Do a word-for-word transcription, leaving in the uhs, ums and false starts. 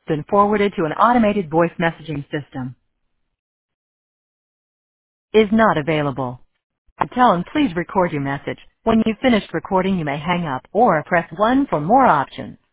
been forwarded to an automated voice messaging system. Is not available. At the tone, please record your message. When you've finished recording, you may hang up or press one for more options.